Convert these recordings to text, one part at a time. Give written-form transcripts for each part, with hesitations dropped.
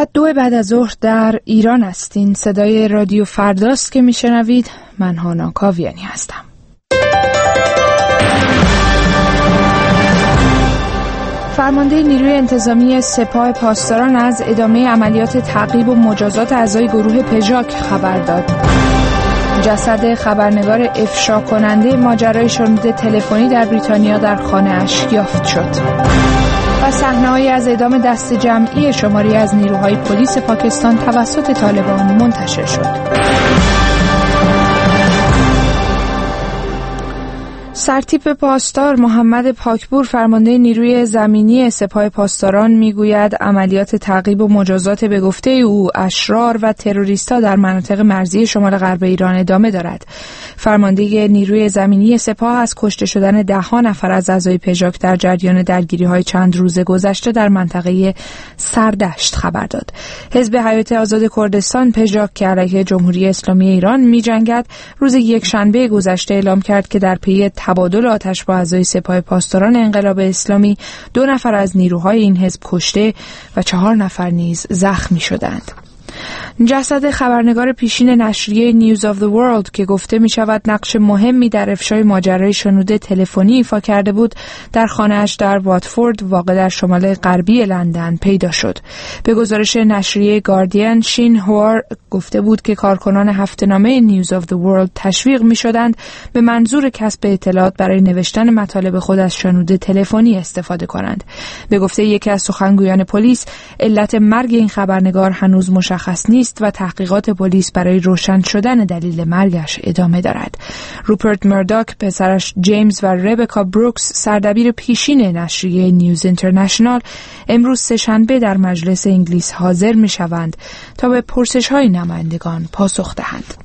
ساعت 2 بعد از ظهر در ایران هستین. صدای رادیو فرداست که میشنوید. من هانا کاویانی هستم. فرمانده نیروی انتظامی سپاه پاسداران از ادامه عملیات تعقیب و مجازات اعضای گروه پژاک خبر داد. جسد خبرنگار افشا کننده ماجرای شنود تلفنی در بریتانیا در خانه‌اش یافت شد. و صحنه‌هایی از اعدام دست جمعی شماری از نیروهای پلیس پاکستان توسط طالبان منتشر شد. سرتیپ پاسدار محمد پاکپور فرمانده نیروی زمینی سپاه پاسداران میگوید عملیات تعقیب و مجازات به گفته او اشرار و تروریست‌ها در مناطق مرزی شمال غرب ایران ادامه دارد. فرمانده نیروی زمینی سپاه از کشته شدن 10 نفر از اعضای پژاک در جریان درگیری‌های چند روز گذشته در منطقه سردشت خبر داد. حزب حیات آزاد کردستان پژاک که علیه جمهوری اسلامی ایران می‌جنگد روز یکشنبه گذشته اعلام کرد که در پی تبادل آتش با اعضای سپاه پاسداران انقلاب اسلامی 2 نفر از نیروهای این حزب کشته و 4 نفر نیز زخمی شدند. جسد خبرنگار پیشین نشریه نیوز آف the ورلد که گفته می شود نقش مهمی در افشای ماجرای شنود تلفنی ایفا کرده بود در خانه‌اش در واتفورد واقع در شمال غربی لندن پیدا شد. به گزارش نشریه گاردین، شین هوار گفته بود که کارکنان هفته‌نامه نیوز آف the ورلد تشویق می شدند به منظور کسب اطلاعات برای نوشتن مطالب خود از شنود تلفنی استفاده کنند. به گفته یکی از سخنگویان پلیس علت مرگ این خبرنگار هنوز مشخص نیست و تحقیقات پلیس برای روشن شدن دلیل مرگش ادامه دارد. روپرت مرداک، پسرش جیمز و ربکا بروکس سردبیر پیشین نشریه نیوز اینترنشنال امروز سه‌شنبه در مجلس انگلیس حاضر می‌شوند تا به پرسش‌های نمایندگان پاسخ دهند.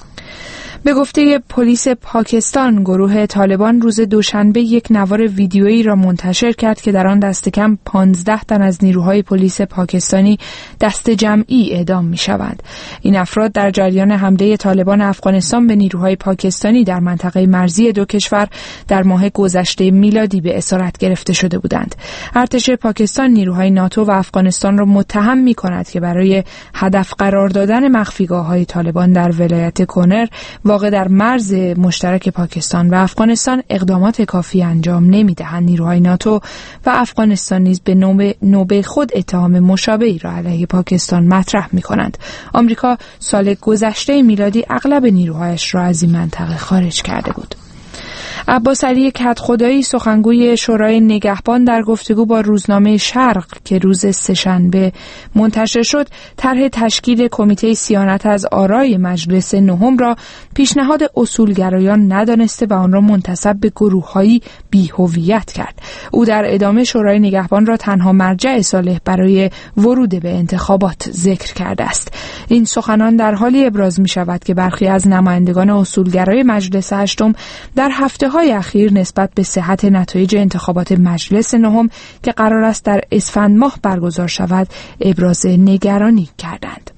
به گفته پلیس پاکستان، گروه طالبان روز دوشنبه یک نوار ویدیویی را منتشر کرد که در آن دست کم 15 تن از نیروهای پلیس پاکستانی دست جمعی اعدام می‌شوند. این افراد در جریان حمله طالبان افغانستان به نیروهای پاکستانی در منطقه مرزی دو کشور در ماه گذشته میلادی به اسارت گرفته شده بودند. ارتش پاکستان نیروهای ناتو و افغانستان را متهم می‌کند که برای هدف قرار دادن مخفیگاه‌های طالبان در ولایت کنر واقع در مرز مشترک پاکستان و افغانستان اقدامات کافی انجام نمی‌دهند. نیروهای ناتو و افغانستان نیز به نوبه خود اتهام مشابهی را علیه پاکستان مطرح می‌کنند. آمریکا سال گذشته میلادی اغلب نیروهایش را از این منطقه خارج کرده بود. عباس علی کدخدایی، سخنگوی شورای نگهبان، در گفتگو با روزنامه شرق که روز سه‌شنبه منتشر شد، طرح تشکیل کمیته صیانت از آرای مجلس نهم را پیشنهاد اصولگرایان ندانسته و آن را منتسب به گروه‌هایی بی‌هویت کرد. او در ادامه شورای نگهبان را تنها مرجع صالح برای ورود به انتخابات ذکر کرده است. این سخنان در حالی ابراز می‌شود که برخی از نمایندگان اصولگرای مجلس هشتم در هفته‌های اخیر نسبت به صحت نتایج انتخابات مجلس نهم که قرار است در اسفند ماه برگزار شود ابراز نگرانی کردند.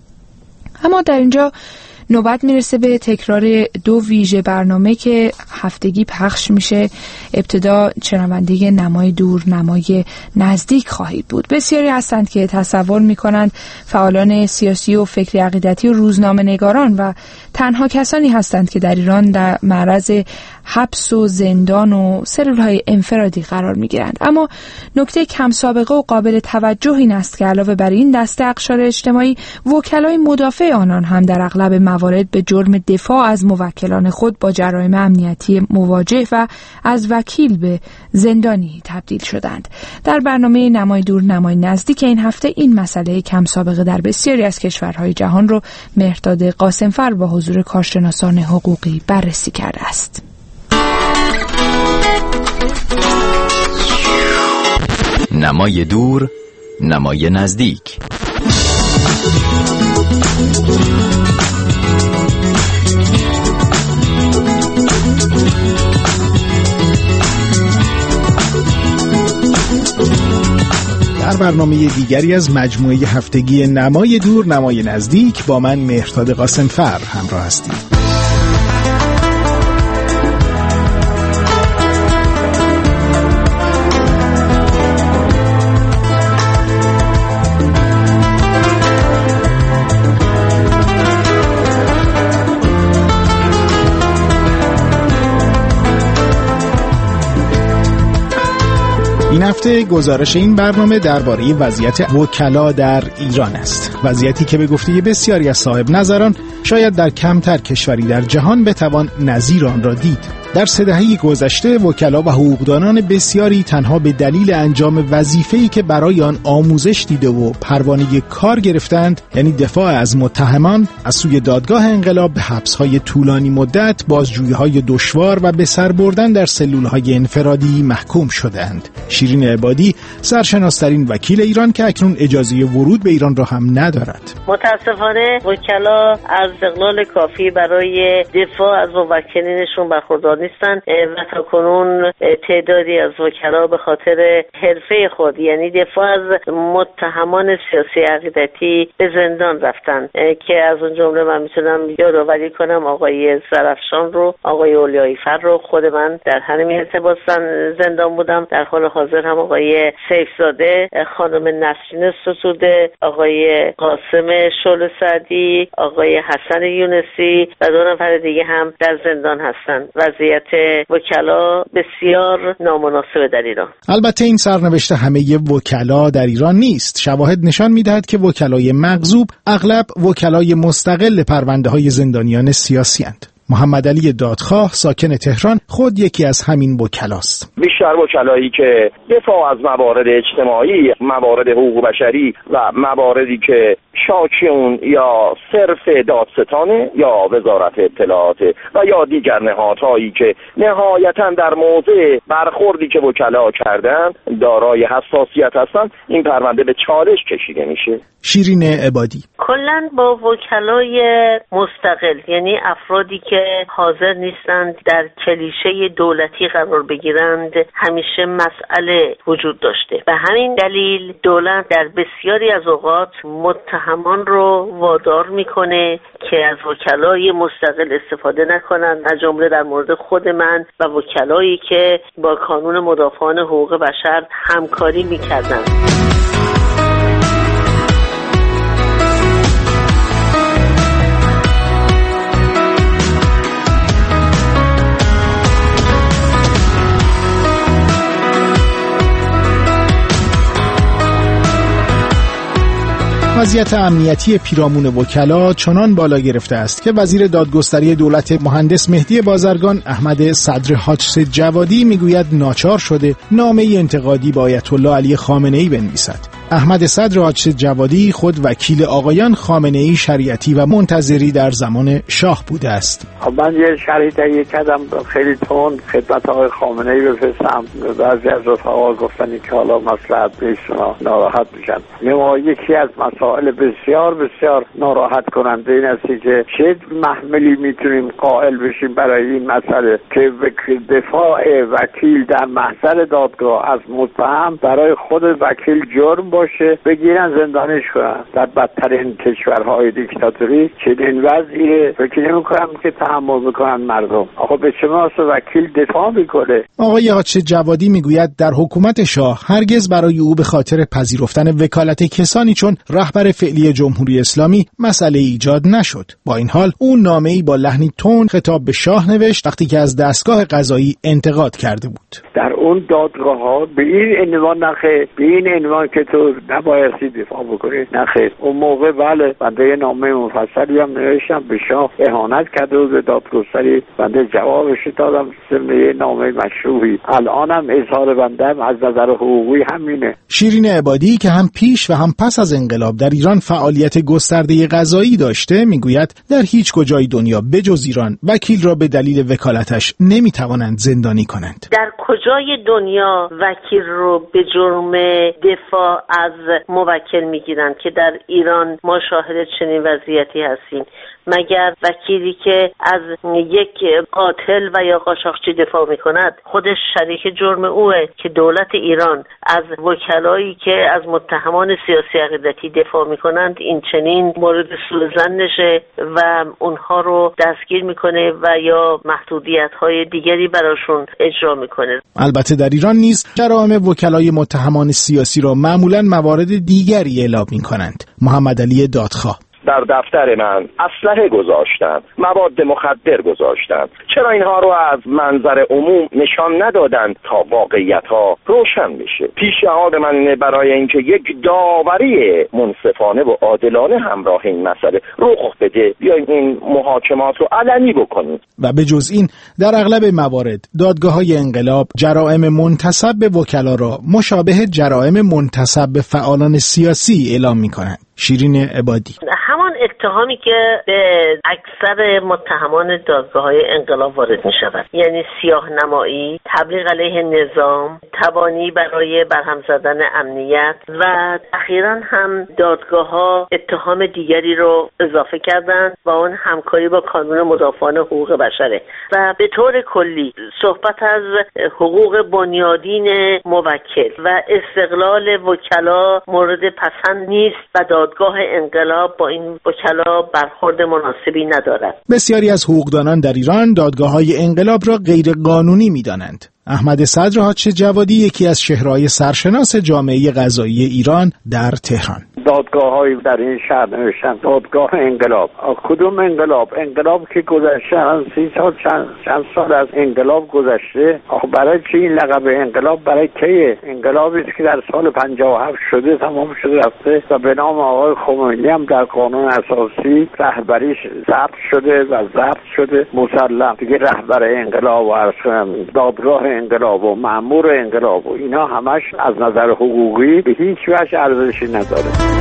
اما در اینجا نوبت میرسه به تکرار 2 ویژه برنامه که هفتگی پخش میشه. ابتدا شنونده نمای دور نمای نزدیک خواهید بود. بسیاری هستند که تصور میکنند فعالان سیاسی و فکری عقیدتی و روزنامه نگاران و تنها کسانی هستند که در ایران در معرض حبس و زندان و سلول‌های انفرادی قرار می‌گیرند. اما نکته کم سابقه و قابل توجه این است که علاوه بر این دسته اقشار اجتماعی، وکلای مدافع آنان هم در اغلب موارد به جرم دفاع از موکلان خود با جرایم امنیتی مواجه و از وکیل به زندانی تبدیل شدند. در برنامه نمای دور نمای نزدیک این هفته این مسئله کم سابقه در بسیاری از کشورهای جهان رو مهرداد قاسمفر با حضور کارشناسان حقوقی بررسی کرده است. نمای دور نمای نزدیک. در برنامه دیگری از مجموعه هفتگی نمای دور نمای نزدیک با من مهرداد قاسمفر همراه هستید. این هفته گزارش این برنامه درباره وضعیت وکلا در ایران است. وضعیتی که به گفته بسیاری از صاحب نظران شاید در کمتر کشوری در جهان بتوان نظیر آن را دید. در 3 دهه گذشته وکلا و حقوقدانان بسیاری تنها به دلیل انجام وظیفه‌ای که برای آن آموزش دیده و پروانه کار گرفتند، یعنی دفاع از متهمان، از سوی دادگاه انقلاب به حبس‌های طولانی مدت، بازجویی‌های دشوار و به سر بردن در سلول‌های انفرادی محکوم شدند. شیرین عبادی سرشناس‌ترین وکیل ایران که اکنون اجازه ورود به ایران را هم ندارد. متاسفانه وکلا از استقلال کافی برای دفاع از موکلینشون برخوردار نیستن و تاکنون تعدادی از وکلا به خاطر حرفه خود، یعنی دفاع از متهمان سیاسی عقیدتی، به زندان رفتن که از اون جمله من میتونم یادآوری کنم آقای زرافشان رو، آقای اولیایی‌فر رو. خود من در همین ارتباط زندان بودم. در حال حاضر هم آقای سیفزاده، خانم نسرین ستوده، آقای قاسم شعله سعدی، آقای حسن یونسی و 2 نفر دیگه هم در زندان هستند. وضعیت وکلا بسیار نامناسبه در ایران. البته این سرنوشت همه وکلا در ایران نیست. شواهد نشان می‌دهد که وکلای مغضوب اغلب وکلای مستقل پرونده‌های زندانیان سیاسی اند. محمد علی دادخواه ساکن تهران خود یکی از همین وکلاست. بیشتر وکلایی که دفاع از موارد اجتماعی، موارد حقوق بشری و مواردی که شاکی اون یا صرف دادستانه یا وزارت اطلاعات و یا دیگر نهادهایی که نهایتاً در موضع برخوردی که وکلا کردن دارای حساسیت هستن، این پرونده به چالش کشیده میشه. شیرین عبادی کلاً با وکلای مستقل، یعنی افرادی که حاضر نیستند در کلیشه دولتی قرار بگیرند، همیشه مسئله وجود داشته. به همین دلیل دولت در بسیاری از اوقات متهمان رو وادار میکنه که از وکلای مستقل استفاده نکنند، از جمله در مورد خود من و وکلایی که با کانون مدافعان حقوق بشر همکاری میکردند. وضعیت امنیتی پیرامون وکلا چنان بالا گرفته است که وزیر دادگستری دولت مهندس مهدی بازرگان احمد صدر حاج جوادی میگوید ناچار شده نامه انتقادی با آیت الله علی خامنه‌ای بنویسد. احمد صدر حاج جوادی خود وکیل آقایان خامنه‌ای، شریعتی و منتظری در زمان شاه بوده است. من یه شرایطی کردم خیلی تند خدمت آقای خامنه‌ای بفرستم. بعضی از رفقا گفتن که حالا مصلحت بهشون ناراحت میشن. یکی از مسائل بسیار بسیار ناراحت کننده این است که چه محملی میتونیم قائل بشیم برای این مسئله که دفاع وکیل در محضر دادگاه از متهم برای خود وکیل جرم باشه، بگیرن زندانش کنن. در بدترین کشورهای دیکتاتوری چنین وضعی فکر نمی‌کنم که تحمل میکنن مردم. آخه به چه مناسبت وکیل دفاع میکنه؟ آقای حاج جوادی میگوید در حکومت شاه هرگز برای او به خاطر پذیرفتن وکالت کسانی چون رهبر فعلی جمهوری اسلامی مسئله ایجاد نشد. با این حال او نامه‌ای با لحنی تند خطاب به شاه نوشت وقتی که از دستگاه قضایی انتقاد کرده بود. در اون دادگاه‌ها به این عنوان نخیر، به این عنوان که تو نبایستی دفاع بکنی نخیر. اون موقع بله بنده یه نامه مفصلی هم نوشتم به شاه، اهانت کرده و به دادگستری، بنده جوابش دادم یه نامه مشروعی. الانم اظهار بنده از نظر حقوقی همینه. شیرین عبادی که هم پیش و هم پس از انقلاب در ایران فعالیت گسترده قضایی داشته میگوید در هیچ کجای دنیا بجز ایران وکیل را به دلیل وکالتش نمیتوانند زندانی کنند. در کجای دنیا وکیل رو به جرم دفاع از موکل میگیرند که در ایران ما شاهد چنین وضعیتی هستیم؟ مگر وکیلی که از یک قاتل و یا قاچاقچی دفاع میکند خودش شریک جرم اوه که دولت ایران از وکلایی که از متهمان سیاسی عقیدتی دفاع میکنند این چنین مورد سوء ظن نشه و اونها رو دستگیر میکنه و یا محدودیت‌های دیگری براشون اجرا میکنه. البته در ایران نیز جرائم وکلای متهمان سیاسی را معمولاً موارد دیگری اعلام میکنند. محمد علی دادخواه: در دفتر من اسلحه گذاشتن، مواد مخدر گذاشتن. چرا اینها رو از منظر عموم نشان ندادن تا واقعیت ها روشن بشه؟ پیشنهاد من اینه برای اینکه یک داوری منصفانه و عادلانه همراه این مسئله رخ بده، بیاین این محاکمات رو علنی بکنیم. و به جز این در اغلب موارد دادگاه‌های انقلاب جرائم منتسب به وکلا را مشابه جرائم منتسب به فعالان سیاسی اعلام می‌کنند. شیرین عبادی: همان اتهامی که به اکثر متهمان دادگاه‌های انقلاب وارد می‌شود، یعنی سیاه‌نمایی، تبلیغ علیه نظام، تبانی برای برهم زدن امنیت، و اخیراً هم دادگاه‌ها اتهام دیگری رو اضافه کردند و اون همکاری با کانون مدافعان حقوق بشره. و به طور کلی صحبت از حقوق بنیادین موکل و استقلال وکلا مورد پسند نیست و دادگاه انقلاب با این وکلا برخورد مناسبی ندارد. بسیاری از حقوقدانان در ایران دادگاه‌های انقلاب را غیر قانونی می‌دانند. احمد صدر حاج جوادی یکی از چهره‌های سرشناس جامعه قضایی ایران در تهران: دادگاه‌هایی در این شهر نوشتن دادگاه انقلاب. کدوم انقلاب؟ انقلاب که گذشته، 30 سال چند سال از انقلاب گذشته. برای چی این لقب انقلاب؟ برای کیه؟ انقلابی است که در سال 57 شده، تمام شده رفته و به نام آقای خمینی هم در قانون اساسی رهبریش ضبط شده و ضبط شده مسلم. دیگه رهبر انقلاب و دادگاه انقلاب و مأمور انقلاب و اینا همش از نظر حقوقی به هیچ وجه ارزشی نداره.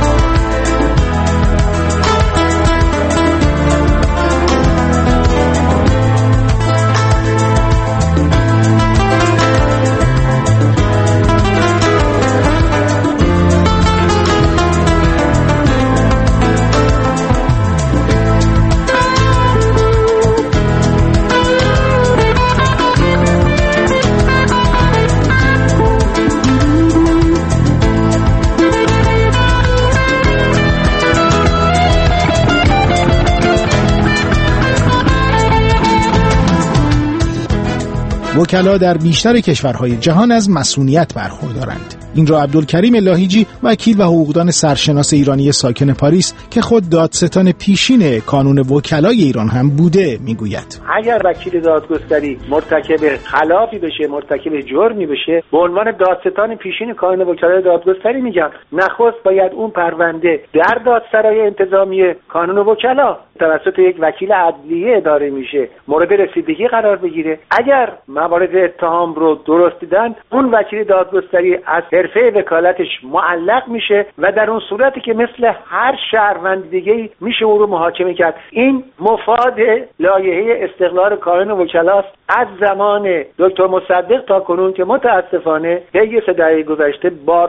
وکلا در بیشتر کشورهای جهان از مصونیت برخوردارند. این را عبدالکریم لاهیجی، وکیل و حقوقدان سرشناس ایرانی ساکن پاریس که خود دادستان پیشین کانون وکلای ایران هم بوده میگوید: اگر وکیل دادگستری مرتکب خلافی بشه، مرتکب جرمی بشه، به عنوان دادستان پیشین کانون وکلای دادگستری میگن نخست باید اون پرونده در دادسرای انتظامی کانون وکلا توسط یک وکیل عدلیه اداره میشه، مورد رسیدگی قرار بگیره. اگر موارد اتهام رو درست دیدن، اون وکیل دادگستری از حرفه وکالتش معلق میشه و در اون صورتی که مثل هر شهروند دیگه‌ای میشه اون رو محاکمه کرد. این مفاد لایحه استقلال کانون وکلاست از زمان دکتر مصدق تا کنون که متاسفانه طی 3 دهه گذشته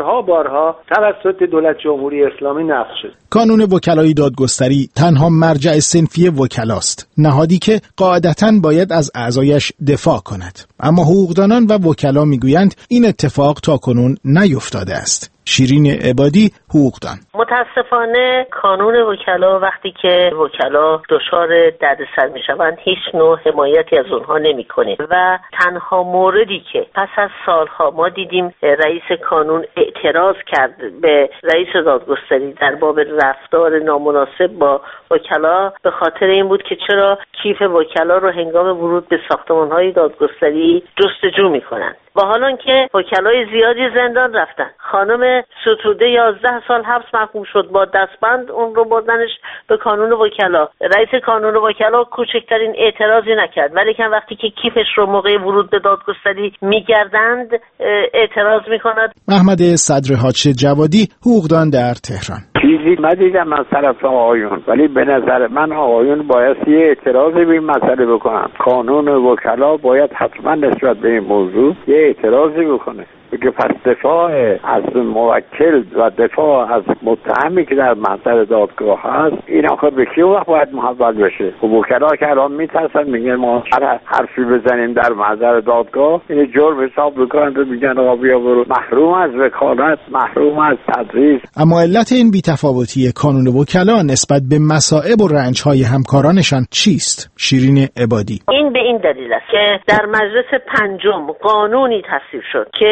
بارها توسط دولت جمهوری اسلامی نقض شد. کانون وکلای دادگستری تنها مرجع صنفی وکلاست، نهادی که قاعدتاً باید از اعضایش دفاع کند. اما حقوقدانان و وکلا میگویند این اتفاق تاکنون نیفتاده است. شیرین عبادی، حقوقدان: متاسفانه کانون وکلا وقتی که وکلا دچار دردسر میشوند هیچ نوع حمایتی از اونها نمیکنه و تنها موردی که پس از سالها ما دیدیم رئیس کانون اعتراض کرد به رئیس دادگستری در باب رفتار نامناسب با وکلا به خاطر این بود که چرا کیف وکلا رو هنگام ورود به ساختمان‌های دادگستری جستجو میکنند. و حالا که وکلای زیادی زندان رفتن، خانم ستوده 11 سال حبس محکوم شد با دستبند، اون رو بردنش به کانون وکلا. رئیس کانون وکلا کوچکترین اعتراضی نکرد، ولی که وقتی که کیفش رو موقع ورود به دادگستری میگردند اعتراض میکند. احمد صدر حاج جوادی، حقوقدان در تهران: چیزی ندیدم از طرف آقایون، ولی به نظر من آقایون باید یه اعتراضی به این مسئله بکنن. کانون وکلا باید حتما نسبت به این موضوع یه اعتراضی بکنه، که پس دفاع از موکل و دفاع از متهمی که در محضر دادگاه هست این آخر به کی وقت باید محول بشه؟ و وکلا که الان میترسن میگن ما هر حرفی بزنیم در محضر دادگاه این جرم حساب میکنن و میگن آقا بیا برو، محروم از وکالت، محروم از تدریس. اما علت این بی‌تفاوتی کانون وکلا نسبت به مصائب و رنج‌های همکارانشان چیست؟ شیرین عبادی: این به این دلیل است که در مجلس 5 قانونی تصویب شد که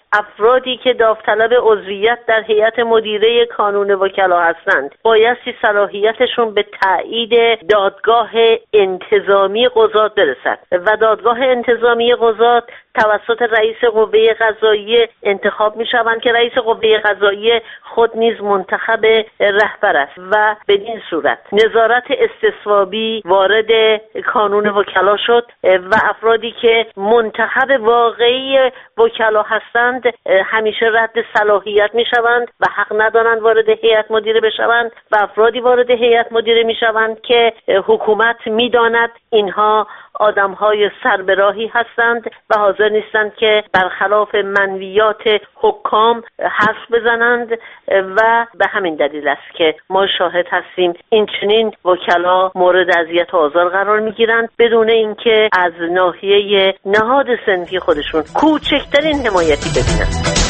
افرادی که داوطلب عضویت در هیئت مدیره کانون وکلا هستند بایستی صلاحیتشون به تایید دادگاه انتظامی قضات برسد و دادگاه انتظامی قضات توسط رئیس قوه قضاییه انتخاب می شوند که رئیس قوه قضاییه خود نیز منتخب رهبر است و بدین صورت نظارت استصوابی وارد کانون وکلا شد و افرادی که منتخب واقعی وکلا هستند همیشه رد صلاحیت می شوند و حق ندارند وارد هیئت مدیره بشوند و افرادی وارد هیئت مدیره می شوند که حکومت می داند اینها آدم‌های سربراهی هستند و حاضر نیستند که برخلاف منویات حکام حرف بزنند و به همین دلیل است که ما شاهد هستیم این چنین وکلا مورد اذیت و آزار قرار می‌گیرند بدون اینکه از ناحیه نهاد صنفی خودشون کوچکترین حمایتی ببینند.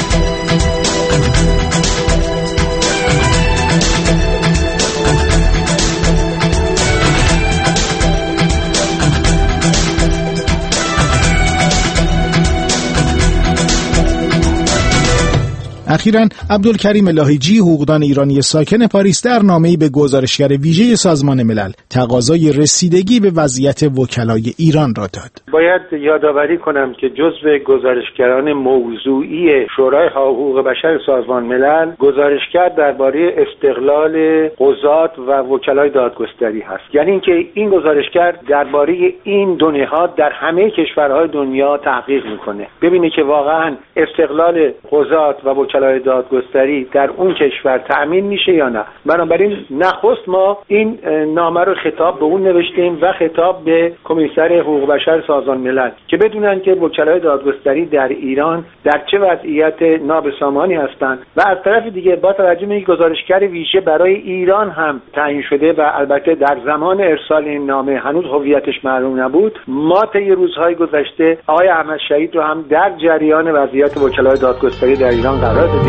اخیراً عبدالکریم لاهیجی حقوقدان ایرانی ساکن پاریس در نامه‌ای به گزارشگر ویژه سازمان ملل تقاضای رسیدگی به وضعیت وکلای ایران را داد. باید یادآوری کنم که جزو گزارشگران موضوعی شورای حقوق بشر سازمان ملل گزارشگر درباره استقلال قضات و وکلای دادگستری هست. یعنی اینکه این گزارشگر درباره این دو نهاد در همه کشورهای دنیا تحقیق میکنه، ببینه که واقعاً استقلال قضات و وکلای دادگستری در اون کشور تأمین میشه یا نه. بنابراین نخست ما این نامه رو خطاب به اون نوشتیم و خطاب به کمیسر حقوق بشر سازمان ملل که بدونن که وکلای دادگستری در ایران در چه وضعیت نابسامانی هستند و از طرف دیگه با توجه به اینکه گزارشگر ویژه برای ایران هم تعیین شده و البته در زمان ارسال این نامه هنوز هویتش معلوم نبود، ما طی روزهای گذشته آقای احمد شهید رو هم در جریان وضعیت وکلای دادگستری در ایران قرار دادیم.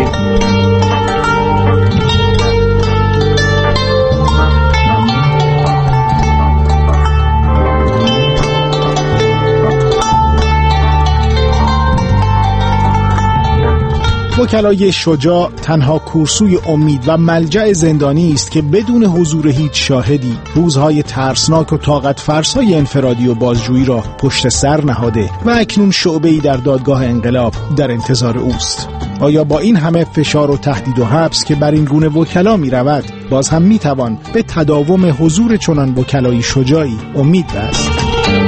وکلای شجاع تنها کورسوی امید و ملجأ زندانی است که بدون حضور هیچ شاهدی روزهای ترسناک و طاقت فرسای انفرادی و بازجویی را پشت سر نهاده و اکنون شعبه‌ای در دادگاه انقلاب در انتظار اوست. آیا با این همه فشار و تهدید و حبس که بر این گونه وکلا می رود باز هم می توان به تداوم حضور چنان وکلای شجاعی امید بست؟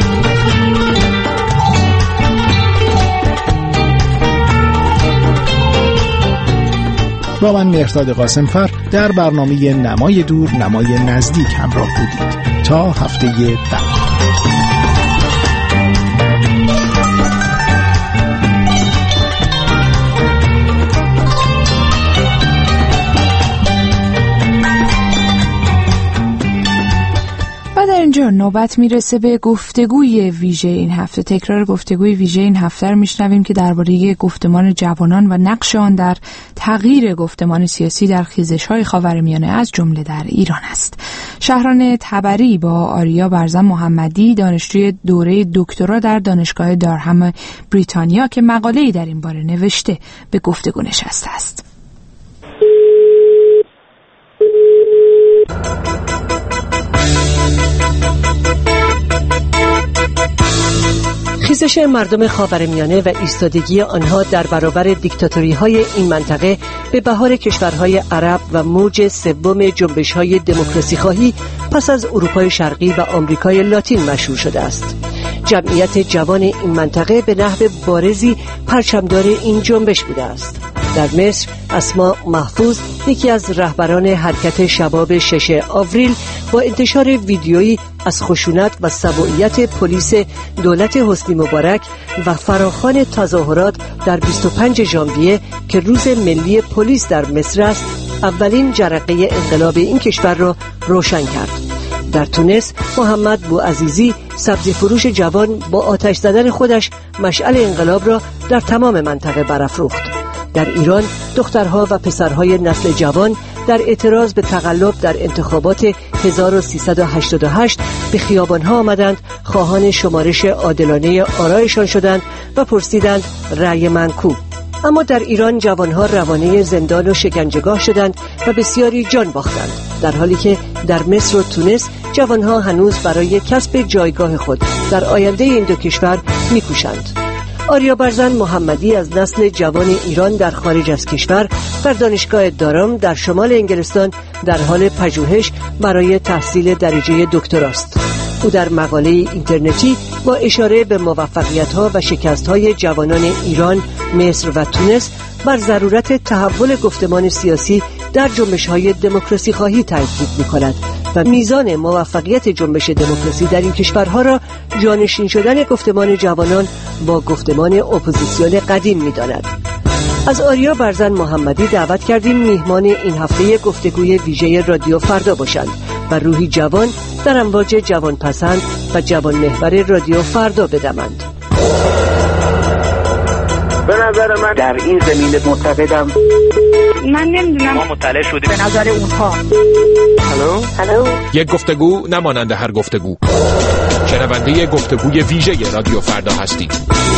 با من مهرداد قاسمفر در برنامه نمای دور نمای نزدیک همراه بودید. تا هفته بعد. اینجا نوبت میرسه به گفتگوی ویژه این هفته. تکرار گفتگوی ویژه این هفته رو میشنویم که درباره گفتمان جوانان و نقش آن در تغییر گفتمان سیاسی در خیزش‌های خاورمیانه از جمله در ایران است. شهران تبری با آریا برزن محمدی دانشجوی دوره دکترا در دانشگاه دارهم بریتانیا که مقاله‌ای در این باره نوشته به گفتگو نشسته است. خیزش مردم خاورمیانه و ایستادگی آنها در برابر دیکتاتوری‌های این منطقه به بهار کشورهای عرب و موج سوم جنبش‌های دموکراسی خواهی پس از اروپای شرقی و آمریکای لاتین مشهور شده است. جمعیت جوان این منطقه به نحو بارزی پرچمدار این جنبش بوده است. در مصر اسما محفوظ یکی از رهبران حرکت شباب 6 آوریل با انتشار ویدیویی از خشونت و سبوعیت پلیس دولت حسنی مبارک و فراخوان تظاهرات در 25 ژانویه که روز ملی پلیس در مصر است، اولین جرقه انقلاب این کشور را روشن کرد. در تونس محمد بوعزیزی سبزی فروش جوان با آتش زدن خودش مشعل انقلاب را در تمام منطقه برافروخت. در ایران دخترها و پسرهای نسل جوان در اعتراض به تقلب در انتخابات 1388 به خیابانها آمدند، خواهان شمارش عادلانه آرایشان شدند و پرسیدند رأی من کو؟ اما در ایران جوانها روانه زندان و شکنجهگاه شدند و بسیاری جان باختند، در حالی که در مصر و تونس جوانها هنوز برای کسب جایگاه خود در آینده این دو کشور می‌کوشند. آریا برزن محمدی از نسل جوان ایران در خارج از کشور در دانشگاه دارام در شمال انگلستان در حال پژوهش برای تحصیل درجه دکتراست. او در مقاله اینترنتی با اشاره به موفقیت‌ها و شکست‌های جوانان ایران، مصر و تونس بر ضرورت تحول گفتمان سیاسی در جنبش‌های دموکراسی خواهی تاکید می‌کند و میزان موفقیت جنبش دموکراسی در این کشورها را جانشین شدن گفتمان جوانان با گفتمان اپوزیسیون قدیم می‌داند. از آریا برزن محمدی دعوت کردیم میهمان این هفته گفتگوی ویژه رادیو فردا باشند و روحی جوان در امواج جوان پسند و جوان محور رادیو فردا بدمند. به نظر من در این زمینه معتقدم، من نمیدونم، ما مطلع شدیم به نظر اونها. هلو یک گفتگو نمانند هر گفتگو. شنونده گفتگوی ویژه رادیو فردا هستید.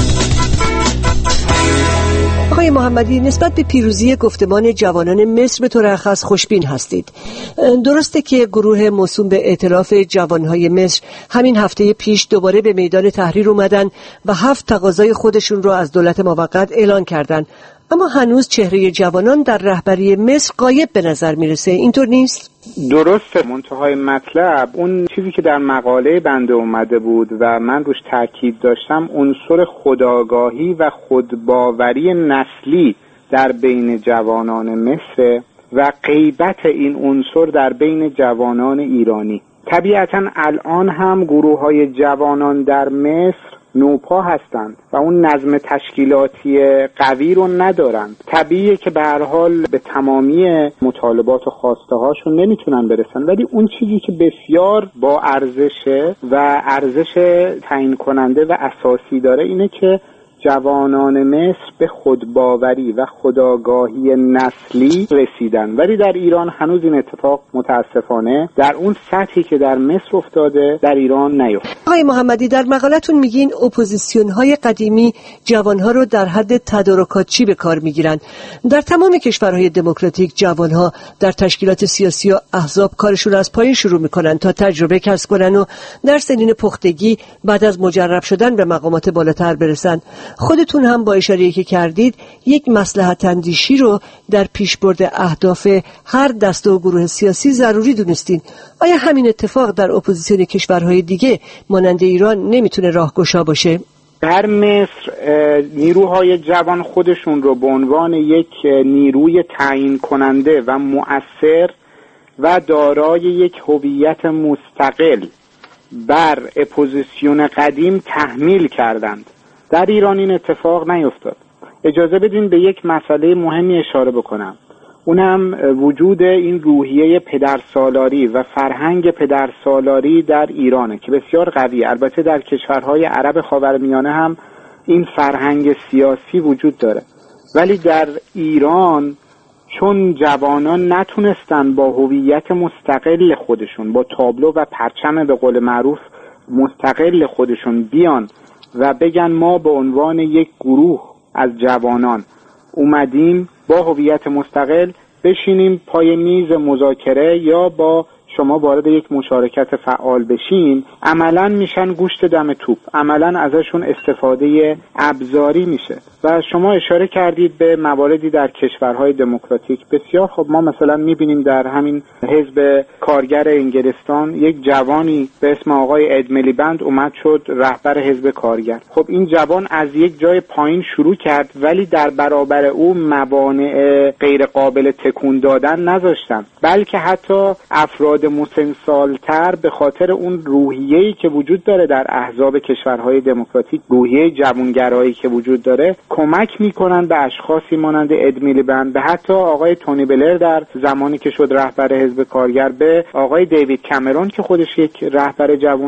آقای محمدی، نسبت به پیروزی گفتمان جوانان مصر به طور خاص خوشبین هستید. درسته که گروه موسوم به ائتلاف جوانهای مصر همین هفته پیش دوباره به میدان تحریر اومدن و 7 تقاضای خودشون رو از دولت موقت اعلان کردن، اما هنوز چهره جوانان در رهبری مصر غایب به نظر میرسه. اینطور نیست؟ درسته. منتهای مطلب اون چیزی که در مقاله بنده اومده بود و من روش تاکید داشتم، عنصر خودآگاهی و خودباوری نسلی در بین جوانان مصر و غیبت این عنصر در بین جوانان ایرانی. طبیعتا الان هم گروه‌های جوانان در مصر نوپا هستند و اون نظم تشکیلاتی قوی رو ندارند. طبیعیه که به هر حال به تمامی مطالبات و خواسته هاشون نمیتونن برسن، ولی اون چیزی که بسیار با ارزشه و ارزش تعیین کننده و اساسی داره اینه که جوانان مصر به خودباوری و خودآگاهی نسلی رسیدن، ولی در ایران هنوز این اتفاق متاسفانه در اون سطحی که در مصر افتاده در ایران نیفتاد. آقای محمدی، در مقالتون میگین اپوزیسیون‌های قدیمی جوانها رو در حد تدارکاتچی به کار میگیرن. در تمام کشورهای دموکراتیک جوانها در تشکیلات سیاسی و احزاب کارشون رو از پایین شروع میکنن تا تجربه کسب کنن و در سنین پختگی بعد از مجرب شدن به مقامات بالاتر برسن. خودتون هم با اشاره‌ای که کردید یک مصلحت اندیشی رو در پیشبرد اهداف هر دسته و گروه سیاسی ضروری دونستین. آیا همین اتفاق در اپوزیسیون کشورهای دیگه مانند ایران نمیتونه راهگشا باشه؟ در مصر نیروهای جوان خودشون رو به عنوان یک نیروی تعیین کننده و مؤثر و دارای یک هویت مستقل بر اپوزیسیون قدیم تحمیل کردند. در ایران این اتفاق نیفتاد. اجازه بدین به یک مسئله مهمی اشاره بکنم، اونم وجود این روحیه پدرسالاری و فرهنگ پدرسالاری در ایرانه که بسیار قویه. البته در کشورهای عرب خاورمیانه هم این فرهنگ سیاسی وجود داره، ولی در ایران چون جوانان نتونستن با هویت مستقل خودشون، با تابلو و پرچم به قول معروف مستقل خودشون بیان و بگن ما به عنوان یک گروه از جوانان اومدیم با هویت مستقل بشینیم پای میز مذاکره یا با شما وارد یک مشارکت فعال بشین، عملاً میشن گوشت دم توپ، عملاً ازشون استفاده ابزاری میشه. و شما اشاره کردید به مواردی در کشورهای دموکراتیک. بسیار خب، ما مثلا میبینیم در همین حزب کارگر انگلستان یک جوانی به اسم آقای اد میلیبند اومد شد رهبر حزب کارگر. خب این جوان از یک جای پایین شروع کرد، ولی در برابر او موانع غیر قابل تکون دادن نذاشتن، بلکه حتی افراد مسن‌سال‌تر به خاطر اون روحیه‌ای که وجود داره در احزاب کشورهای دموکراتیک، روحیه جوانگرایی که وجود داره، کمک میکنن به اشخاصی مانند اد میلیبند، به حتی آقای تونی بلر در زمانی که شد رهبر حزب کارگر، به آقای دیوید کامرون که خودش یک رهبر جوونه،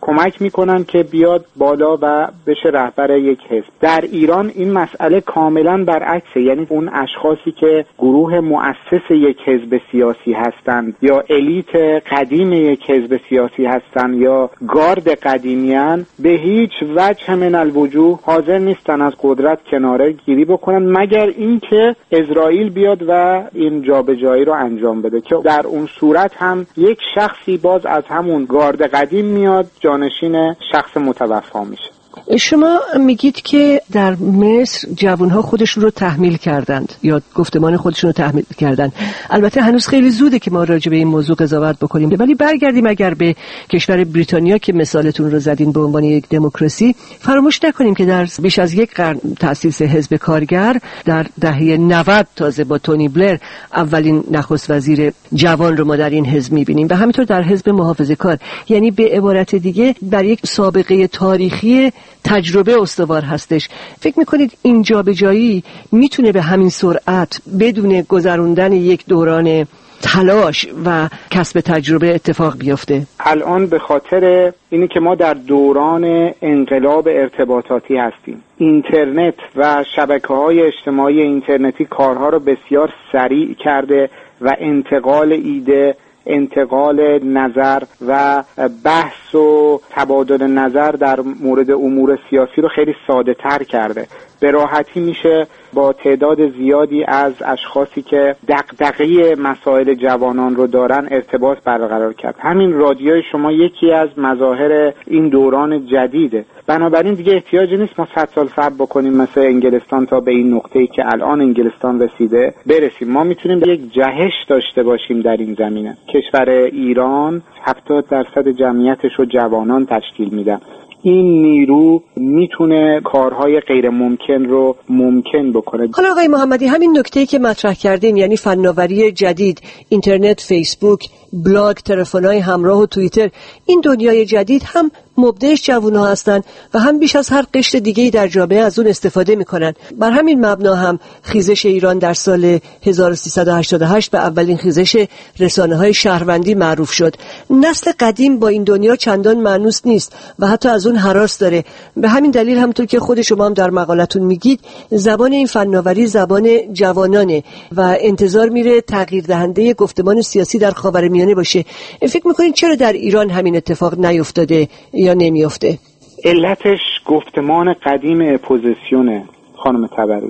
کمک میکنن که بیاد بالا و بشه رهبر یک حزب. در ایران این مسئله کاملا برعکسه، یعنی اون اشخاصی که گروه مؤسس یک حزب سیاسی هستند یا الیت قدیم یک حزب سیاسی هستند یا گارد قدیمیان، به هیچ وجه من الوجوه حاضر نیستن از قدرت کناره گیری بکنن مگر اینکه اسرائیل بیاد و این جابجایی رو انجام بده، که در اون صورت هم یک شخصی باز از همون گارد قدیم میاد جانشین شخص متوفا میشه. شما میگید که در مصر جوانها خودشون رو تحمیل کردند یا گفتمان خودشون رو تحمیل کردند. البته هنوز خیلی زوده که ما راجع به این موضوع قضاوت بکنیم، ولی برگردیم اگر به کشور بریتانیا که مثالتون رو زدین به عنوان یک دموکراسی، فراموش نکنیم که در بیش از یک قرن تأسیس حزب کارگر، در دهه 90 تازه با تونی بلر اولین نخست وزیر جوان رو ما در این حزب میبینیم و همینطور در حزب محافظه‌کار. یعنی به عبارت دیگه در یک سابقه تاریخی تجربه استوار هستش. فکر میکنید این جابجایی میتونه به همین سرعت بدون گذروندن یک دوران تلاش و کسب تجربه اتفاق بیفته؟ الان به خاطر اینی که ما در دوران انقلاب ارتباطاتی هستیم، اینترنت و شبکه‌های اجتماعی اینترنتی کارها رو بسیار سریع کرده و انتقال ایده، انتقال نظر و بحث و تبادل نظر در مورد امور سیاسی رو خیلی ساده تر کرده. به راحتی میشه با تعداد زیادی از اشخاصی که دغدغه مسائل جوانان رو دارن ارتباط برقرار کرد. همین رادیوی شما یکی از مظاهر این دوران جدیده. بنابراین دیگه احتیاجی نیست ما 100 سال صبر بکنیم مثل انگلستان تا به این نقطه‌ای که الان انگلستان رسیده برسیم. ما میتونیم یک جهش داشته باشیم در این زمینه. کشور ایران 70% جمعیتش رو جوانان تشکیل میدن. این نیرو میتونه کارهای غیر ممکن رو ممکن بکنه. حالا آقای محمدی، همین نکته‌ای که مطرح کردین، یعنی فناوری جدید، اینترنت، فیسبوک، بلاگ، تلفن‌های همراه و توییتر، این دنیای جدید هم مبدعش جوان‌ها هستن و هم بیش از هر قشر دیگه‌ای در جامعه از اون استفاده میکنن. بر همین مبنا هم خیزش ایران در سال 1388 به اولین خیزش رسانه‌های شهروندی معروف شد. نسل قدیم با این دنیا چندان مانوس نیست و حتی از اون هراس داره. به همین دلیل همونطور که خود شما هم در مقالتون میگید، زبان این فناوری زبان جوانانه و انتظار میره تغییر دهنده گفتمان سیاسی در خاورمیانه باشه. فکر میکنید چرا در ایران همین اتفاق نیفتاده یا نمیفته؟ علتش گفتمان قدیم اپوزیسیونه خانم تبری.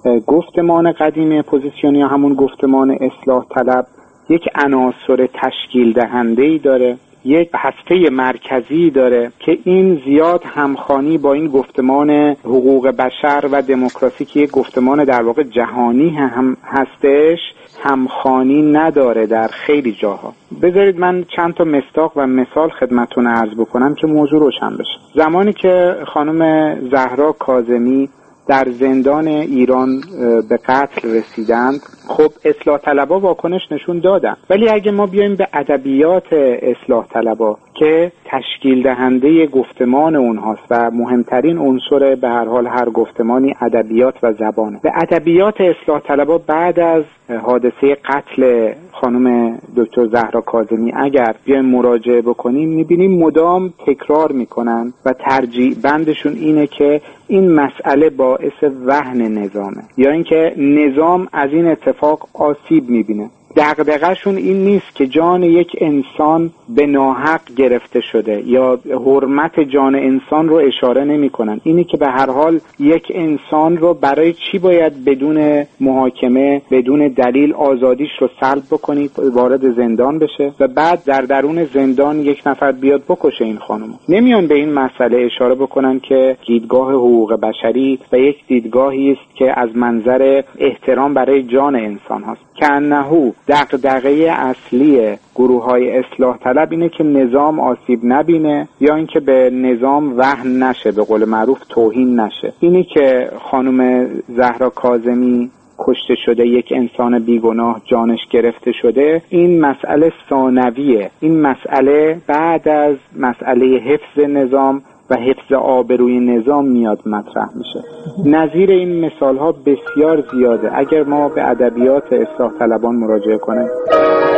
گفتمان قدیم اپوزیسیون یا همون گفتمان اصلاح طلب یک عناصر تشکیل دهنده‌ای داره، یک هسته مرکزی داره که این زیاد همخوانی با این گفتمان حقوق بشر و دموکراسی که یک گفتمان در واقع جهانی هم هستش همخوانی نداره در خیلی جاها. بذارید من چند تا مصداق و مثال خدمتتون عرض بکنم که موضوع روشن بشه. زمانی که خانم زهرا کاظمی در زندان ایران به قتل رسیدند، خب اصلاح طلبها واکنش نشون دادن، ولی اگه ما بیایم به ادبیات اصلاح طلبها که تشکیل دهنده گفتمان اونهاست و مهمترین عنصر به هر حال هر گفتمانی ادبیات و زبانه، به ادبیات اصلاح طلبها بعد از حادثه قتل خانم دکتر زهرا کاظمی اگر بیایم مراجعه بکنیم میبینیم مدام تکرار میکنن و ترجیح بندشون اینه که این مسئله باعث وهن نظامه یا اینکه نظام از این اتفاق آسیب میبینه. دغدغه‌شون این نیست که جان یک انسان به ناحق گرفته شده یا حرمت جان انسان رو اشاره نمی‌کنن، اینی که به هر حال یک انسان رو برای چی باید بدون محاکمه بدون دلیل آزادیش رو سلب بکنید، وارد زندان بشه و بعد در درون زندان یک نفر بیاد بکشه این خانم. نمیان به این مسئله اشاره بکنن که دیدگاه حقوق بشری و یک دیدگاهی است که از منظر احترام برای جان انسان هست. کنهو دغدغه اصلی گروه‌های اصلاح طلب اینه که نظام آسیب نبینه یا اینکه به نظام وهن نشه، به قول معروف توهین نشه. اینی که خانم زهرا کاظمی کشته شده، یک انسان بیگناه جانش گرفته شده، این مسئله ثانویه. این مسئله بعد از مسئله حفظ نظام و حفظ آبروی نظام میاد مطرح میشه. نظیر این مثال ها بسیار زیاده. اگر ما به ادبیات اصلاح طلبان مراجعه کنیم